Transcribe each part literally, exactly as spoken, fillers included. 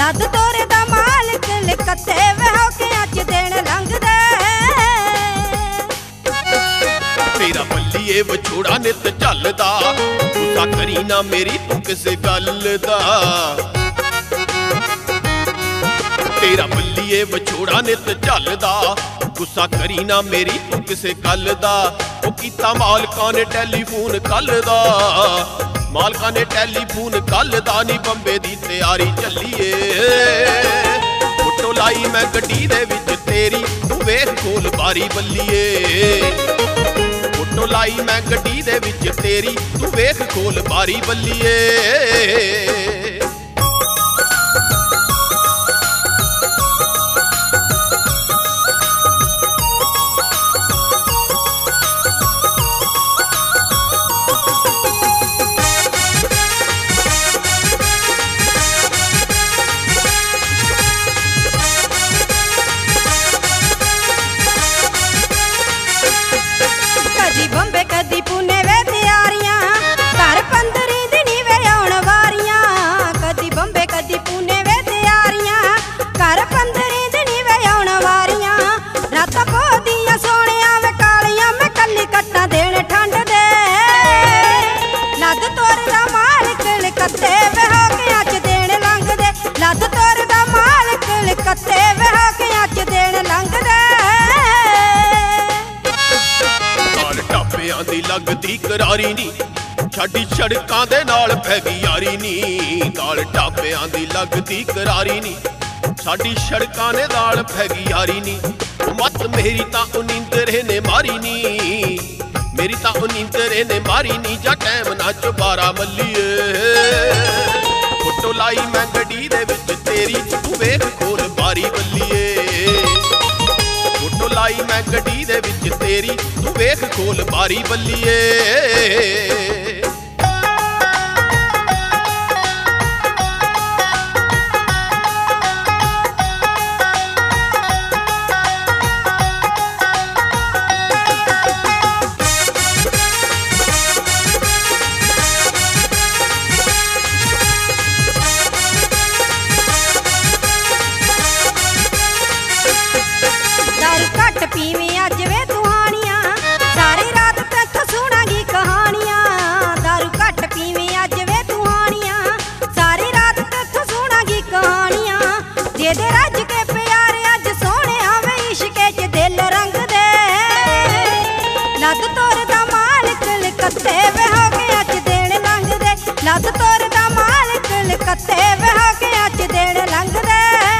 ਲੱਦ ਤੋਰੇ ਦਾ ਮਾਲਕ ਲਿਕੱਤੇ ਵੇ ਹੋ ਕੇ ਅੱਜ ਦਿਨ ਲੰਘਦੇ। ਤੇਰਾ ਬੱਲੀਏ ਵਿਛੋੜਾ ਨਿਤ ਝੱਲਦਾ, ਗੁੱਸਾ ਕਰੀ ਨਾ ਮੇਰੀ ਤੂੰ ਕਿਸੇ ਗੱਲ ਦਾ। ਤੇਰਾ ਬੱਲੀਏ ਵਿਛੋੜਾ ਨਿਤ ਝੱਲਦਾ, ਗੁੱਸਾ ਕਰੀ ਨਾ ਮੇਰੀ ਤੂੰ ਕਿਸੇ ਗੱਲ ਦਾ। ਉਹ ਕੀਤਾ ਮਾਲਕਾਂ ਨੇ ਟੈਲੀਫੋਨ ਕੱਲ ਦਾ, ਮਾਲਕਾਂ ਨੇ ਟੈਲੀਫੋਨ ਕੱਲ ਦਾ। ਨੀ ਬੰਬੇ ਦੀ ਤਿਆਰੀ ਚੱਲੀਏ, ਫੋਟੋ ਲਾਈ ਮੈਂ ਗੱਡੀ ਦੇ ਵਿੱਚ ਤੇਰੀ, ਤੂੰ ਵੇਖ ਖੋਲ ਬਾਰੀ ਬੱਲੀਏ। ਫੋਟੋ ਲਾਈ ਮੈਂ ਗੱਡੀ ਦੇ ਵਿੱਚ ਤੇਰੀ, ਤੂੰ ਵੇਖ ਖੋਲ ਬਾਰੀ ਬੱਲੀਏ। ਕਦੀ ਬੰਬੇ ਕਦੀ ਪੁਣੇ ਵੇ ਤਿਆਰੀਆਂ, ਘਰ ਪੰਦਰੀ ਦਿਨੀ ਵੇ ਆਉਣ ਵਾਰੀਆਂ। ਕਦੀ ਬੰਬੇ ਕਦੀ ਪੁਣੇ ਵੇ ਤਿਆਰੀਆਂ, ਘਰ ਪੰਦਰੀ ਦਿਨੀ ਵੇ ਆਉਣ ਵਾਰੀਆਂ। ਰਾਤਾਂ ਪੋਦੀਆਂ ਸੋਹਣੀਆਂ ਵੇ ਕਾਲੀਆਂ, ਮੈਂ ਕੱਲੀ ਕੱਟਾਂ ਦੇਣ ਠੰਡ ਦੇ। ਲੱਦ ਤੋਰ ਦਾ ਮਾਲਕ ਲਿਕੱਤੇ ਵੇ ਹੋ ਕੇ ਅੱਜ ਦਿਨ ਲੰਘਦੇ। ਲੱਦ ਤੋਰ ਦਾ ਮਾਲਕ ਲਿਕੱਤੇ ਵੇ ਹੋ ਕੇ ਅੱਜ ਦਿਨ ਲੰਘਦੇ। ਢਾਬਿਆਂ ਦੀ ਲੱਗਦੀ ਕਰਾਰੀ ਨੀ, ਸਾਡੀ ਸੜਕਾਂ ਦੇ ਨਾਲ ਪੈ ਗਈ ਯਾਰੀ ਨੀ। ਨਾਲ ਢਾਬਿਆਂ ਦੀ ਲੱਗਦੀ ਕਰਾਰੀ ਨੀ, ਸਾਡੀ ਸੜਕਾਂ ਦੇ ਨਾਲ ਪੈ ਗਈ ਯਾਰੀ ਨੀ। ਮੱਤ ਮੇਰੀ ਤਾਂ ਉਨੀਂਦਰੇ ਨੇ ਮਾਰੀ ਨੀ, ਮੇਰੀ ਤਾਂ ਉਨੀਂਦਰੇ ਨੇ ਮਾਰੀ ਨੀ। ਜਾਂ ਟਾਈਮ ਨਾ ਚੁਬਾਰਾ ਮੱਲੀਏ, ਫੋਟੋ ਲਾਈ ਮੈਂ ਗੱਡੀ ਦੇ ਵਿੱਚ ਤੇਰੀ, ਤੂੰ ਵੇਖ ਖੋਲ ਬਾਰੀ ਬੱਲੀਏ। ਫੋਟੋ ਲਾਈ ਮੈਂ ਗੱਡੀ ਦੇ ਵਿੱਚ ਤੇਰੀ, ਤੂੰ ਵੇਖ ਖੋਲ ਬਾਰੀ ਬੱਲੀਏ। ਦਾਰੂ ਘੱਟ ਪੀਵੇਂ ਅੱਜ ਵੇ ਦੁਹਾਣੀਆਂ, ਸਾਰੀ ਰਾਤ ਤੈਥੋਂ ਸੁਣਾਂਗੀ ਕਹਾਣੀਆਂ। ਦਾਰੂ ਘੱਟ ਪੀਵੇਂ ਅੱਜ ਵੇ ਦੁਹਾਣੀਆਂ, ਸਾਰੀ ਰਾਤ ਤੈਥੋਂ ਸੁਣਾਂਗੀ ਕਹਾਣੀਆਂ। ਦੇ ਦੇ ਰੱਜ ਕੇ ਪਿਆਰ ਅੱਜ ਸੋਹਣਿਆ ਵੇ ਇਸ਼ਕੇ 'ਚ ਦਿਲ ਰੰਗਦੇ। ਲੱਦ ਤੋਰ ਦਾ ਮਾਲਕ ਲਿਕੱਤੇ ਵੇ ਹੋ ਕੇ ਅੱਜ ਦਿਨ ਲੰਘਦੇ। ਲੱਦ ਤੋਰ ਦਾ ਮਾਲਕ ਲਿਕੱਤੇ ਵੇ ਹੋ ਕੇ ਅੱਜ ਦਿਨ ਲੰਘਦੇ।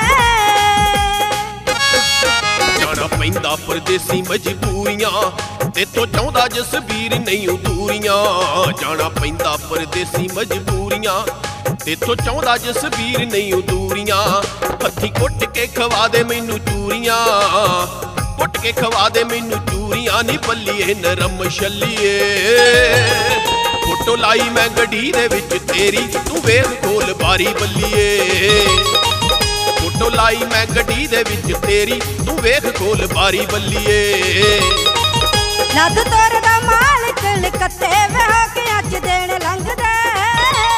ਜਾਣਾ ਪੈਂਦਾ ਪਰਦੇਸੀ ਮਜਬੂਰੀਆਂ, ਤੇਥੋਂ ਚਾਹੁੰਦਾ ਜਸਬੀਰ ਨਹੀਂ ਦੂਰੀਆਂ। ਜਾਣਾ ਪੈਂਦਾ ਪਰਦੇਸੀ ਮਜਬੂਰੀਆਂ, ਤੇਥੋਂ ਚਾਹੁੰਦਾ ਜਸਬੀਰ ਨਹੀਂ ਦੂਰੀਆਂ। ਹੱਥੀਂ ਕੁੱਟ ਕੇ ਖਵਾ ਦੇ ਮੈਨੂੰ ਚੂਰੀਆਂ, ਕੁੱਟ ਕੇ ਖਵਾ ਦੇ ਮੈਨੂੰ ਚੂਰੀਆਂ। ਨੀ ਬੱਲੀਏ ਨਰਮ ਛੱਲੀਏ, ਫੋਟੋ ਲਾਈ ਮੈਂ ਗੱਡੀ ਦੇ ਵਿੱਚ ਤੇਰੀ, ਤੂੰ ਵੇਖ ਖੋਲ ਬਾਰੀ ਬੱਲੀਏ। ਫੋਟੋ ਲਾਈ ਮੈਂ ਗੱਡੀ ਦੇ ਵਿੱਚ ਤੇਰੀ, ਤੂੰ ਵੇਖ ਖੋਲ ਬਾਰੀ ਬੱਲੀਏ। ਲੱਦ ਤੋਰ ਦਾ ਮਾਲਕ ਲਿਕੱਤੇ ਵੇ ਹੋ ਕੇ ਅੱਜ ਦਿਨ ਲੰਘਦੇ।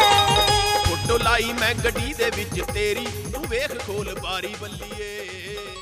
ਫੋਟੋ ਲਾਈ ਮੈਂ ਗੱਡੀ ਦੇ ਵਿੱਚ ਤੇਰੀ, ਤੂੰ ਵੇਖ ਖੋਲ ਬਾਰੀ ਬੱਲੀਏ।